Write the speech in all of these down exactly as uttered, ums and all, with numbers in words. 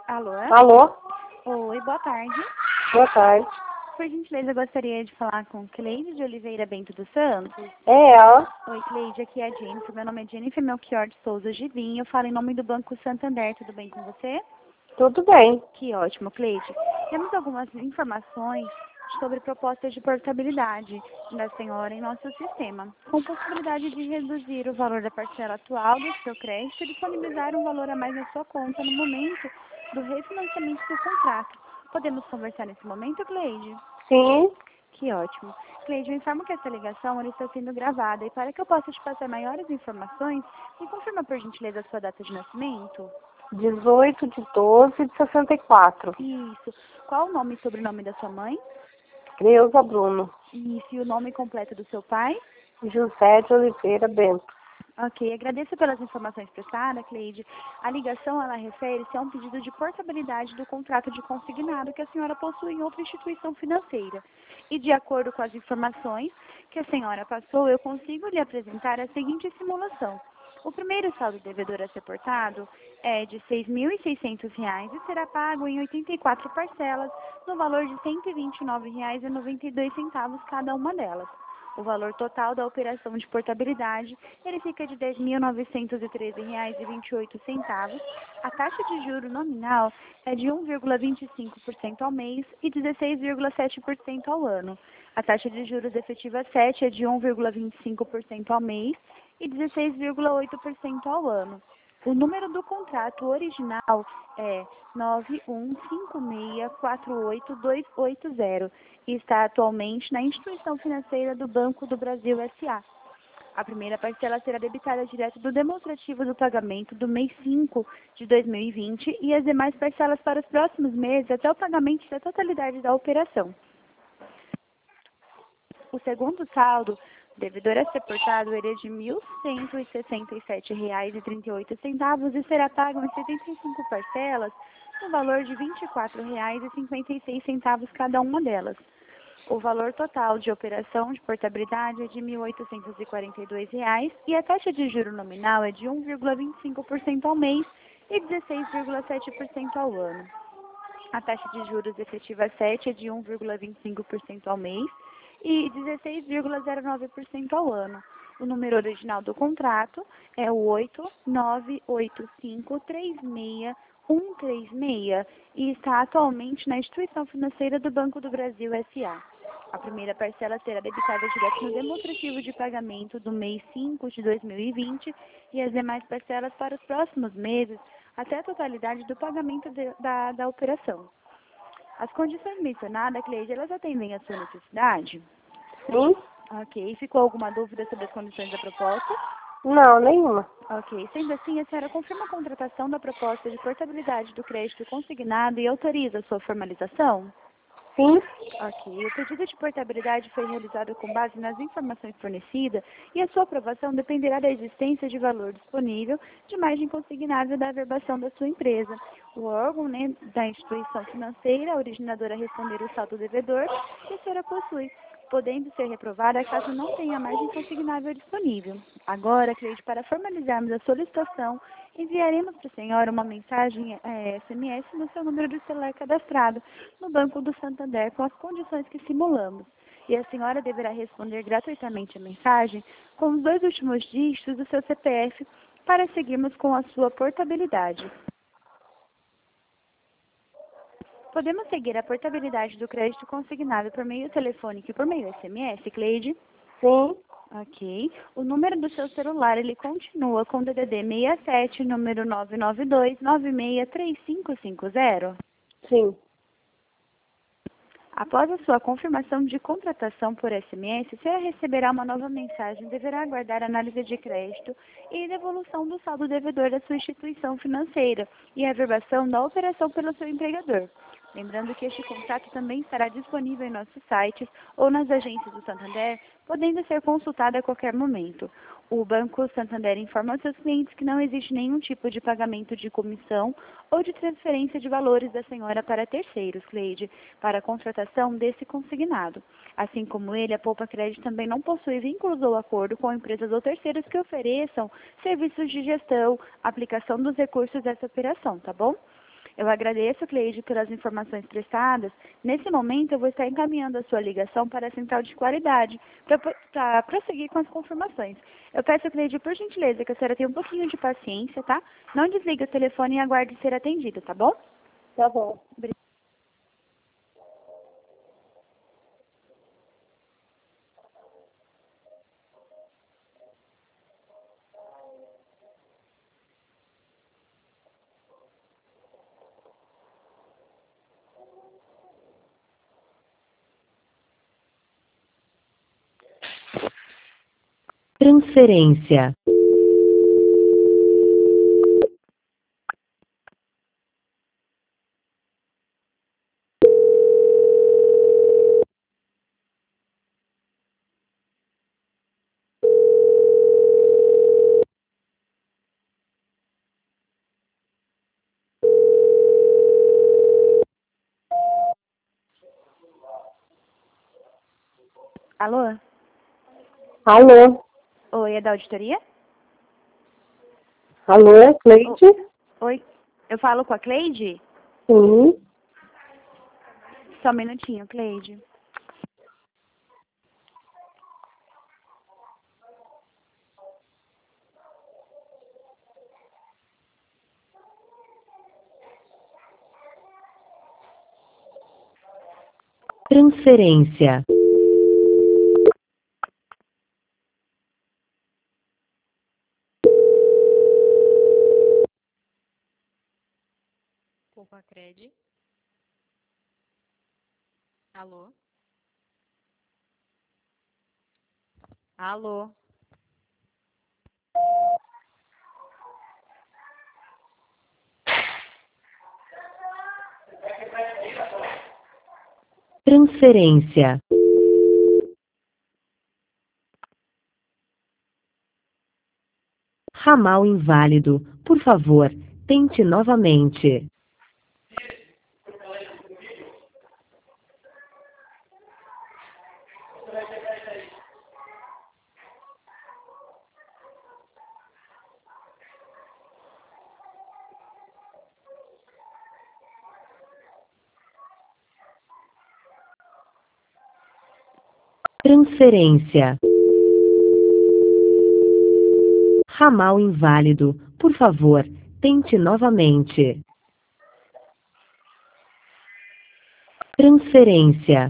Alô? Alô? Oi, boa tarde. Boa tarde. Por gentileza, eu gostaria de falar com Cleide de Oliveira Bento dos Santos. É ela? Oi, Cleide, aqui é a Jennifer. Meu nome é Jennifer Melchior de Souza Givim. Eu falo em nome do Banco Santander. Tudo bem com você? Tudo bem. Que ótimo, Cleide. Temos algumas informações sobre propostas de portabilidade da senhora em nosso sistema, com possibilidade de reduzir o valor da parcela atual do seu crédito e disponibilizar um valor a mais na sua conta no momento do refinanciamento do contrato. Podemos conversar nesse momento, Cleide? Sim. Que ótimo. Cleide, eu informo que essa ligação ela está sendo gravada e para que eu possa te passar maiores informações, me confirma por gentileza a sua data de nascimento? dezoito de doze de sessenta e quatro. Isso. Qual o nome e sobrenome da sua mãe? Creuza Bruno. Isso. E o nome completo do seu pai? José de Oliveira Bento. Ok, agradeço pelas informações prestadas, Cleide. A ligação, ela refere-se a um pedido de portabilidade do contrato de consignado que a senhora possui em outra instituição financeira. E de acordo com as informações que a senhora passou, eu consigo lhe apresentar a seguinte simulação. O primeiro saldo devedor a ser portado é de seis mil e seiscentos reais e será pago em oitenta e quatro parcelas, no valor de cento e vinte e nove reais e noventa e dois centavos cada uma delas. O valor total da operação de portabilidade, ele fica de dez mil novecentos e treze reais e vinte e oito centavos. A taxa de juro nominal é de um vírgula vinte e cinco por cento ao mês e dezesseis vírgula sete por cento ao ano. A taxa de juros efetiva sete é de um vírgula vinte e cinco por cento ao mês e dezesseis vírgula oito por cento ao ano. O número do contrato original é nove um cinco seis quatro oito dois oito zero e está atualmente na instituição financeira do Banco do Brasil S A. A primeira parcela será debitada direto do demonstrativo do pagamento do mês cinco de dois mil e vinte e as demais parcelas para os próximos meses até o pagamento da totalidade da operação. O segundo saldo devedor a ser portado ele é de mil cento e sessenta e sete reais e trinta e oito centavos e será pago em setenta e cinco parcelas no valor de vinte e quatro reais e cinquenta e seis centavos cada uma delas. O valor total de operação de portabilidade é de mil oitocentos e quarenta e dois reais e a taxa de juro nominal é de um vírgula vinte e cinco por cento ao mês e dezesseis vírgula sete por cento ao ano. A taxa de juros efetiva sete é de um vírgula vinte e cinco por cento ao mês e dezesseis vírgula zero nove por cento ao ano. O número original do contrato é o oito nove oito cinco três seis um três seis e está atualmente na instituição financeira do Banco do Brasil S A. A primeira parcela será debitada direto no demonstrativo de pagamento do mês cinco de dois mil e vinte e as demais parcelas para os próximos meses até a totalidade do pagamento de, da, da operação. As condições mencionadas, Cleide, elas atendem à sua necessidade? Sim? Ok. Ficou alguma dúvida sobre as condições da proposta? Não, nenhuma. Ok. Sendo assim, a senhora confirma a contratação da proposta de portabilidade do crédito consignado e autoriza a sua formalização? Sim? Ok. O pedido de portabilidade foi realizado com base nas informações fornecidas e a sua aprovação dependerá da existência de valor disponível de margem consignável da averbação da sua empresa. O órgão, né, da instituição financeira, a originadora a responder o saldo devedor que a senhora possui, podendo ser reprovada caso não tenha margem consignável disponível. Agora, Cleide, para formalizarmos a solicitação, enviaremos para a senhora uma mensagem é, S M S no seu número de celular cadastrado no Banco do Santander com as condições que simulamos. E a senhora deverá responder gratuitamente a mensagem com os dois últimos dígitos do seu C P F para seguirmos com a sua portabilidade. Podemos seguir a portabilidade do crédito consignado por meio telefônico e por meio S M S, Cleide? Sim? Ok. O número do seu celular, ele continua com D D D seis sete, número nove nove dois, nove seis três cinco cinco zero? Sim. Após a sua confirmação de contratação por S M S, você receberá uma nova mensagem, deverá aguardar análise de crédito e devolução do saldo devedor da sua instituição financeira e a averbação da operação pelo seu empregador. Lembrando que este contrato também estará disponível em nossos sites ou nas agências do Santander, podendo ser consultado a qualquer momento. O Banco Santander informa aos seus clientes que não existe nenhum tipo de pagamento de comissão ou de transferência de valores da senhora para terceiros, Cleide, para a contratação desse consignado. Assim como ele, a Poupa Crédito também não possui vínculos ou acordo com empresas ou terceiros que ofereçam serviços de gestão, aplicação dos recursos dessa operação, tá bom? Eu agradeço, Cleide, pelas informações prestadas. Nesse momento, eu vou estar encaminhando a sua ligação para a central de qualidade, para prosseguir com as confirmações. Eu peço, Cleide, por gentileza, que a senhora tenha um pouquinho de paciência, tá? Não desligue o telefone e aguarde ser atendida, tá bom? Tá bom. Obrigada. Transferência. Alô? Alô? Oi, é da auditoria? Alô, é Cleide? Oi, eu falo com a Cleide? Sim. Só um minutinho, Cleide. Transferência. Poupa-Cred. Alô? Alô? Transferência. Ramal inválido. Por favor, tente novamente. Transferência. Ramal inválido. Por favor, tente novamente. Transferência.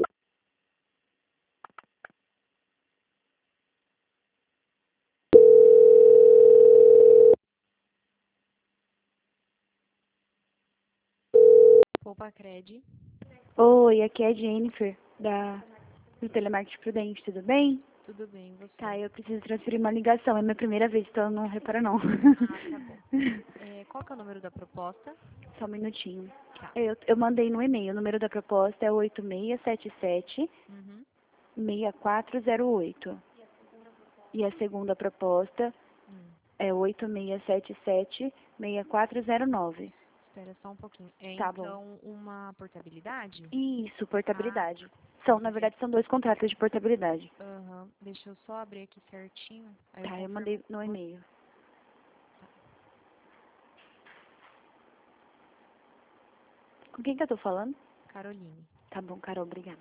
Poupa-Cred. Oi, aqui é a Jennifer, da, do Telemarketing Prudente, tudo bem? Tudo bem, e você? Tá, eu preciso transferir uma ligação, é minha primeira vez, então não repara não. Ah, tá bom. É, qual que é o número da proposta? Só um minutinho. Tá. Eu, eu mandei no e-mail, o número da proposta é oito seis sete sete, Uhum. seis quatro zero oito. E a segunda proposta Hum. é oito seis sete sete, seis quatro zero nove. Espera só um pouquinho. É, Tá bom. então, uma portabilidade? Isso, Ah, portabilidade. tá. São, na Beleza. verdade, são dois contratos de portabilidade. Aham. Deixa eu só abrir aqui certinho. Aí eu Tá, eu confirmo mandei no com você. e-mail. Tá. Com quem que eu tô falando? Caroline. Tá bom, Carol, obrigada.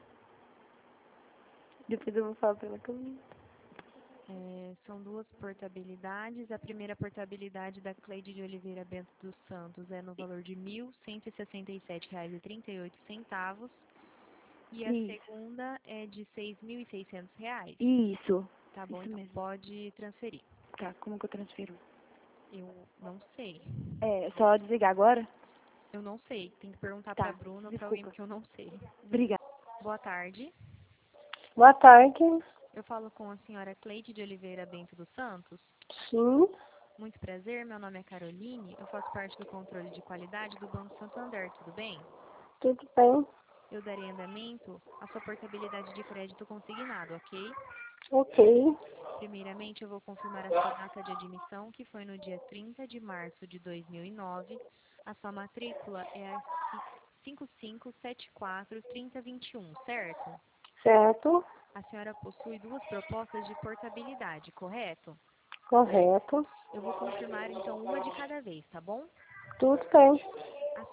Depois eu vou falar pra ela que eu... É, são duas portabilidades. A primeira portabilidade da Cleide de Oliveira Bento dos Santos é no valor de mil cento e sessenta e sete reais e trinta e oito centavos. E a Isso, segunda é de seis mil e seiscentos reais. isso, Tá bom, isso então mesmo. pode transferir. Tá, como que eu transfiro? Eu não sei. É, é só desligar agora? Eu não sei. Tem que perguntar pra Tá, Bruna ou pra alguém desculpa. porque eu não sei. Obrigada. Boa tarde. Boa tarde. Eu falo com a senhora Cleide de Oliveira Bento dos Santos. Sim. Muito prazer, meu nome é Caroline. Eu faço parte do controle de qualidade do Banco Santander, tudo bem? Tudo bem? Eu darei andamento à sua portabilidade de crédito consignado, ok? Ok. Primeiramente, eu vou confirmar a sua data de admissão, que foi no dia trinta de março de dois mil e nove. A sua matrícula é a cinco cinco sete quatro, três zero dois um, certo? Certo. A senhora possui duas propostas de portabilidade, correto? Correto. Eu vou confirmar, então, uma de cada vez, tá bom? Tudo bem.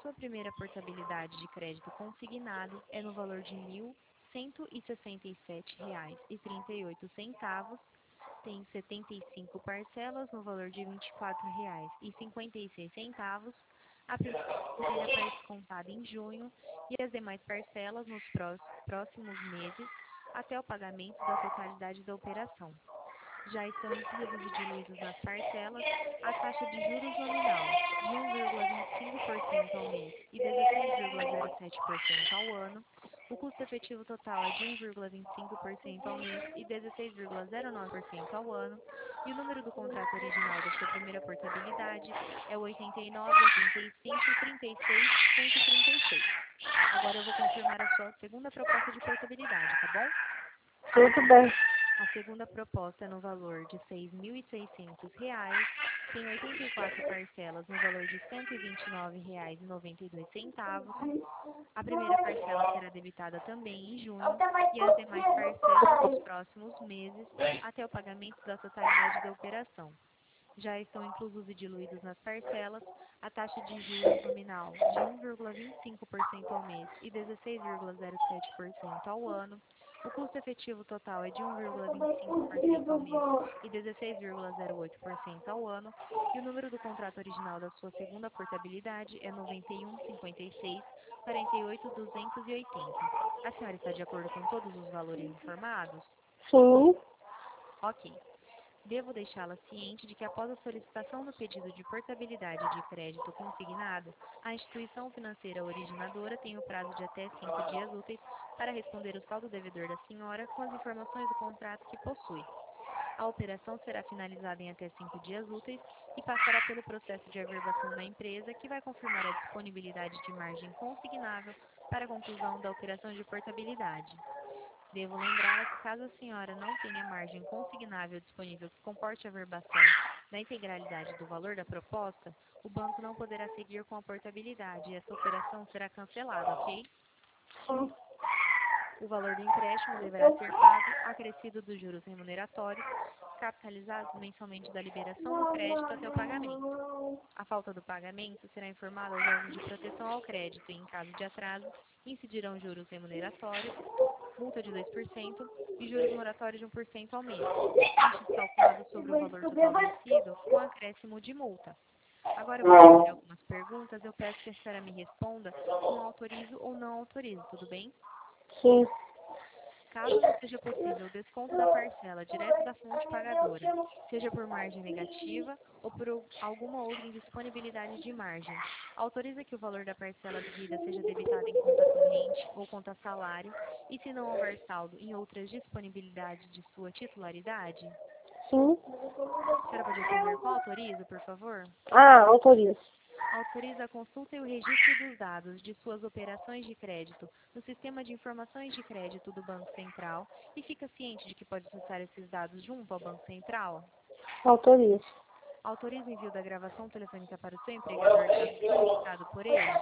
sua primeira portabilidade de crédito consignado é no valor de mil cento e sessenta e sete reais e trinta e oito centavos, tem setenta e cinco parcelas no valor de vinte e quatro reais e cinquenta e seis centavos, a primeira parcela contada em junho e as demais parcelas nos próximos meses até o pagamento da totalidade da operação. Já estão inclusos e diluídos nas parcelas a taxa de juros nominal de um vírgula vinte e cinco por cento ao mês e dezesseis vírgula zero sete por cento ao ano. O custo efetivo total é de um vírgula vinte e cinco por cento ao mês e dezesseis vírgula zero nove por cento ao ano. E o número do contrato original da sua primeira portabilidade é o oitenta e nove, oitenta e cinco, trinta e seis, cento e trinta e seis. Agora eu vou confirmar a sua segunda proposta de portabilidade, tá bom? Tudo bem. A segunda proposta é no valor de seis mil e seiscentos reais, tem oitenta e quatro parcelas no valor de cento e vinte e nove reais e noventa e dois centavos. A primeira parcela será debitada também em junho e as demais parcelas nos próximos meses até o pagamento da totalidade da operação. Já estão inclusos e diluídos nas parcelas a taxa de juros nominal de um vírgula vinte e cinco por cento ao mês e dezesseis vírgula zero sete por cento ao ano. O custo efetivo total é de um vírgula vinte e cinco por cento ao mês e dezesseis vírgula zero oito por cento ao ano. E o número do contrato original da sua segunda portabilidade é noventa e um, cinquenta e seis, quarenta e oito, duzentos e oitenta. A senhora está de acordo com todos os valores informados? Sim. Ok. Devo deixá-la ciente de que após a solicitação do pedido de portabilidade de crédito consignado, a instituição financeira originadora tem o prazo de até cinco dias úteis para responder o saldo devedor da senhora com as informações do contrato que possui. A operação será finalizada em até cinco dias úteis e passará pelo processo de averbação da empresa, que vai confirmar a disponibilidade de margem consignável para a conclusão da operação de portabilidade. Devo lembrá-la que caso a senhora não tenha margem consignável disponível que comporte a averbação da integralidade do valor da proposta, o banco não poderá seguir com a portabilidade e essa operação será cancelada, ok? Sim. O valor do empréstimo deverá ser pago acrescido dos juros remuneratórios, capitalizados mensalmente da liberação do crédito até o pagamento. A falta do pagamento será informada aos órgãos de proteção ao crédito e, em caso de atraso, incidirão juros remuneratórios, multa de dois por cento e juros moratórios de um por cento ao mês, estes calculados sobre o valor total vencido com acréscimo de multa. Agora eu vou fazer algumas perguntas, eu peço que a senhora me responda com autorizo ou não autorizo, tudo bem? Sim. Caso não seja possível o desconto da parcela direto da fonte pagadora, seja por margem negativa ou por alguma outra indisponibilidade de margem, autoriza que o valor da parcela devida seja debitado em conta corrente ou conta salário e, se não houver saldo, em outras disponibilidades de sua titularidade? Sim. A senhora pode responder qual autoriza, por favor? Ah, autorizo. Autoriza a consulta e o registro dos dados de suas operações de crédito no Sistema de Informações de Crédito do Banco Central e fica ciente de que pode acessar esses dados junto ao Banco Central? Autorizo. Autoriza o envio da gravação telefônica para o seu empregador caso solicitado por ele?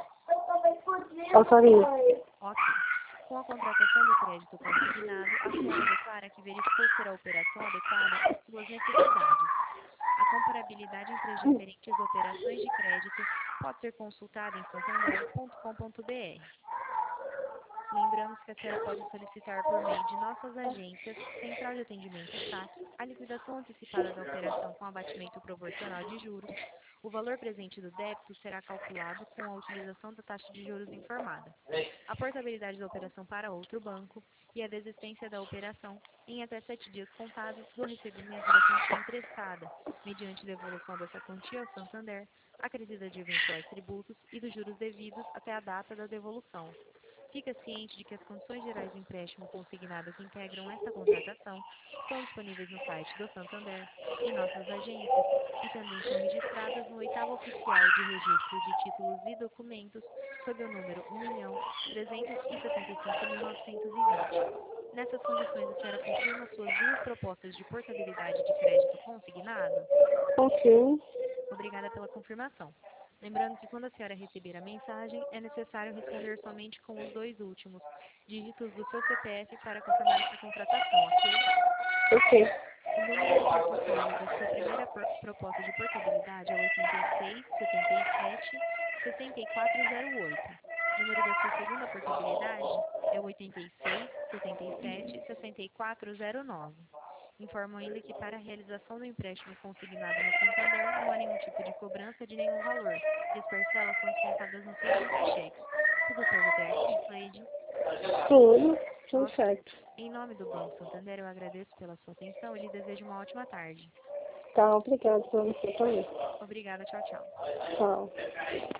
Autorizo. Ok. Com a contratação do crédito consignado, a senhora declara que verificou ser a operação adequada às suas necessidades. A comparabilidade entre as diferentes operações de crédito pode ser consultada em santander ponto com ponto br. Lembramos que a senhora pode solicitar por meio de nossas agências, Central de Atendimento e Saque, a liquidação antecipada da operação com abatimento proporcional de juros. O valor presente do débito será calculado com a utilização da taxa de juros informada, a portabilidade da operação para outro banco e a desistência da operação em até sete dias contados do recebimento da quantia emprestada, mediante devolução dessa quantia ao Santander, acrescida de eventuais tributos e dos juros devidos até a data da devolução. Fica ciente de que as condições gerais do empréstimo consignado que integram esta contratação estão disponíveis no site do Santander, em nossas agências, e também estão registradas no oitavo oficial de registro de títulos e documentos, sob o número um milhão trezentos e setenta e cinco mil novecentos e vinte. Nessas condições, a senhora confirma suas duas propostas de portabilidade de crédito consignado? Ok. Obrigada pela confirmação. Lembrando que quando a senhora receber a mensagem, é necessário responder somente com os dois últimos dígitos do seu C P F para confirmar essa contratação, ok? Ok. O número do portfólio da sua primeira proposta de portabilidade é oitenta e seis, setenta e sete, sessenta e quatro zero oito. O número da sua segunda portabilidade é o oitenta e seis, setenta e sete, sessenta e quatro zero nove. Informo ainda que para a realização do empréstimo consignado no Santander não há nenhum tipo de cobrança de nenhum valor e as parcelas são descontadas nos seguintes cheques. Tudo certo até aqui, Cleide? Tudo, tudo Ok. certo. Em nome do Banco Santander, eu agradeço pela sua atenção e lhe desejo uma ótima tarde. Tá, obrigado pra você também. Obrigada, tchau, tchau. Tchau.